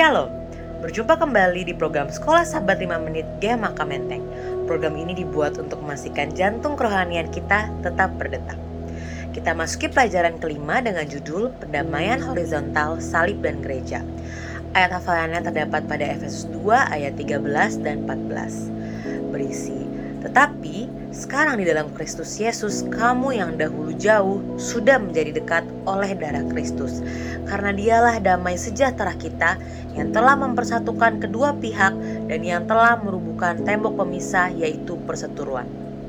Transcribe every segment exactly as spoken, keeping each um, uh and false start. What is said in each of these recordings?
Shalom, berjumpa kembali di program Sekolah Sahabat lima Menit Gemaka Menteng. Program ini dibuat untuk memastikan jantung kerohanian kita tetap berdetak. Kita masuki pelajaran kelima dengan judul Pendamaian Horizontal, Salib dan Gereja. Ayat hafalannya terdapat pada Efesus dua ayat tiga belas dan empat belas. Berisi, tetapi sekarang di dalam Kristus Yesus, kamu yang dahulu jauh sudah menjadi dekat oleh darah Kristus. Karena dialah damai sejahtera kita yang telah mempersatukan kedua pihak dan yang telah merubuhkan tembok pemisah, yaitu perseteruan.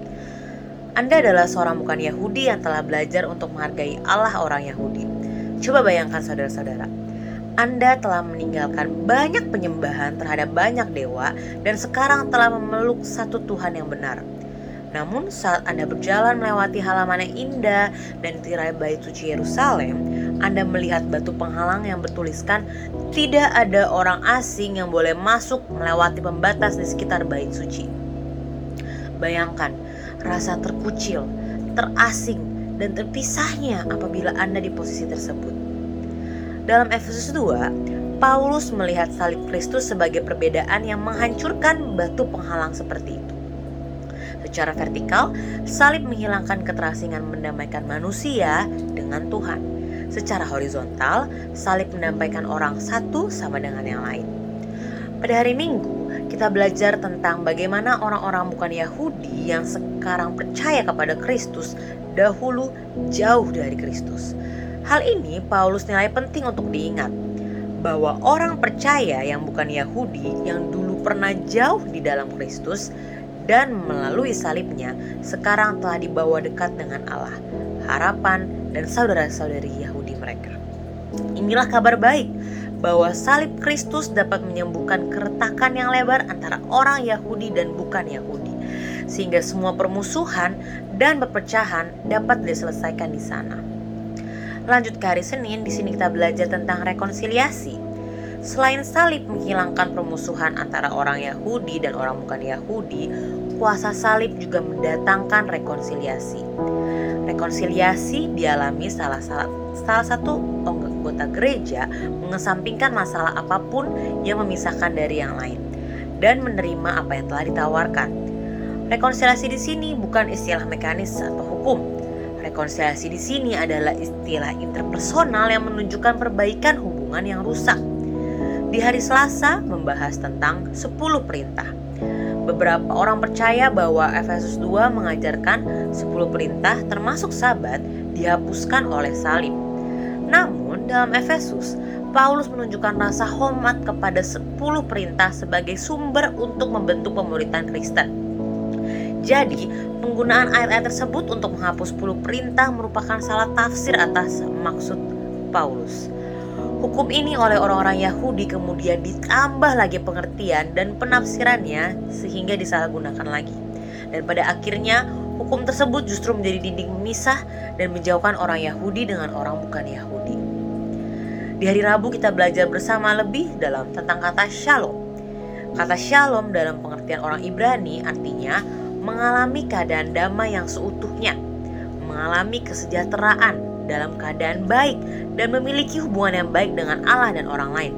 Anda adalah seorang bukan Yahudi yang telah belajar untuk menghargai Allah orang Yahudi. Coba bayangkan saudara-saudara, Anda telah meninggalkan banyak penyembahan terhadap banyak dewa dan sekarang telah memeluk satu Tuhan yang benar. Namun saat Anda berjalan melewati halaman yang indah dan tirai bait suci Yerusalem, Anda melihat batu penghalang yang bertuliskan tidak ada orang asing yang boleh masuk melewati pembatas di sekitar bait suci. Bayangkan rasa terkucil, terasing, dan terpisahnya apabila Anda di posisi tersebut. Dalam Efesus dua, Paulus melihat salib Kristus sebagai perbedaan yang menghancurkan batu penghalang seperti itu. Secara vertikal, salib menghilangkan keterasingan mendamaikan manusia dengan Tuhan. Secara horizontal, salib mendamaikan orang satu sama dengan yang lain. Pada hari Minggu, kita belajar tentang bagaimana orang-orang bukan Yahudi yang sekarang percaya kepada Kristus dahulu jauh dari Kristus. Hal ini Paulus nilai penting untuk diingat, bahwa orang percaya yang bukan Yahudi yang dulu pernah jauh di dalam Kristus dan melalui salibnya sekarang telah dibawa dekat dengan Allah, harapan dan saudara-saudari Yahudi mereka. Inilah kabar baik bahwa salib Kristus dapat menyembuhkan keretakan yang lebar antara orang Yahudi dan bukan Yahudi, sehingga semua permusuhan dan perpecahan dapat diselesaikan di sana. Lanjut ke hari Senin, di sini kita belajar tentang rekonsiliasi. Selain salib menghilangkan permusuhan antara orang Yahudi dan orang bukan Yahudi, kuasa salib juga mendatangkan rekonsiliasi. Rekonsiliasi dialami salah, salah, salah satu anggota gereja mengesampingkan masalah apapun yang memisahkan dari yang lain dan menerima apa yang telah ditawarkan. Rekonsiliasi di sini bukan istilah mekanis atau hukum. Rekonsiliasi di sini adalah istilah interpersonal yang menunjukkan perbaikan hubungan yang rusak. Di hari Selasa membahas tentang sepuluh perintah. Beberapa orang percaya bahwa Efesus dua mengajarkan sepuluh perintah termasuk Sabat dihapuskan oleh salib. Namun dalam Efesus, Paulus menunjukkan rasa hormat kepada sepuluh perintah sebagai sumber untuk membentuk pemuritan Kristen. Jadi, penggunaan ayat-ayat tersebut untuk menghapus sepuluh perintah merupakan salah tafsir atas maksud Paulus. Hukum ini oleh orang-orang Yahudi kemudian ditambah lagi pengertian dan penafsirannya sehingga disalahgunakan lagi. Dan pada akhirnya hukum tersebut justru menjadi dinding pemisah dan menjauhkan orang Yahudi dengan orang bukan Yahudi. Di hari Rabu kita belajar bersama lebih dalam tentang kata shalom. Kata shalom dalam pengertian orang Ibrani artinya mengalami keadaan damai yang seutuhnya, mengalami kesejahteraan dalam keadaan baik dan memiliki hubungan yang baik dengan Allah dan orang lain.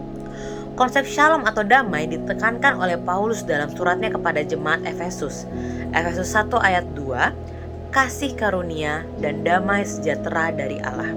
Konsep shalom atau damai ditekankan oleh Paulus dalam suratnya kepada jemaat Efesus. Efesus satu ayat dua, kasih karunia dan damai sejahtera dari Allah.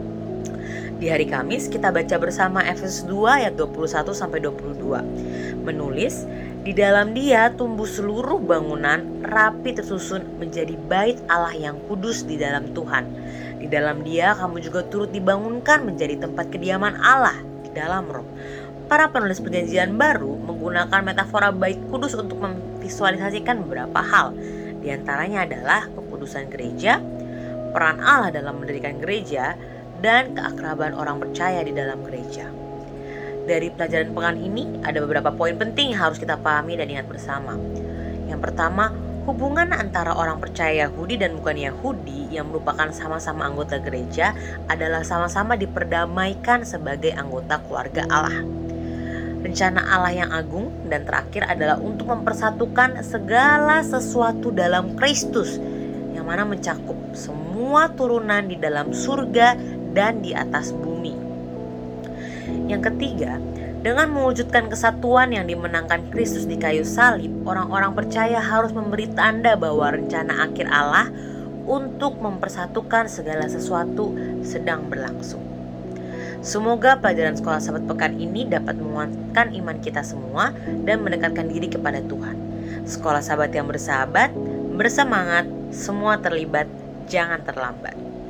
Di hari Kamis kita baca bersama Efesus dua ayat dua puluh satu sampai dua puluh dua. Menulis, di dalam Dia tumbuh seluruh bangunan rapi tersusun menjadi bait Allah yang kudus di dalam Tuhan. Di dalam Dia kamu juga turut dibangunkan menjadi tempat kediaman Allah di dalam Roh. Para penulis Perjanjian Baru menggunakan metafora bait kudus untuk memvisualisasikan beberapa hal. Di antaranya adalah kekudusan gereja, peran Allah dalam mendirikan gereja, dan keakraban orang percaya di dalam gereja. Dari pelajaran pekan ini ada beberapa poin penting yang harus kita pahami dan ingat bersama. Yang pertama, hubungan antara orang percaya Yahudi dan bukan Yahudi yang merupakan sama-sama anggota gereja adalah sama-sama diperdamaikan sebagai anggota keluarga Allah. Rencana Allah yang agung dan terakhir adalah untuk mempersatukan segala sesuatu dalam Kristus, yang mana mencakup semua turunan di dalam surga dan di atas bumi. Yang ketiga, Dengan mewujudkan kesatuan yang dimenangkan Kristus di kayu salib, orang-orang percaya harus memberi tanda bahwa rencana akhir Allah untuk mempersatukan segala sesuatu sedang berlangsung. Semoga pelajaran sekolah Sahabat pekan ini dapat menguatkan iman kita semua dan mendekatkan diri kepada Tuhan. Sekolah Sahabat yang bersahabat, bersemangat, semua terlibat, jangan terlambat.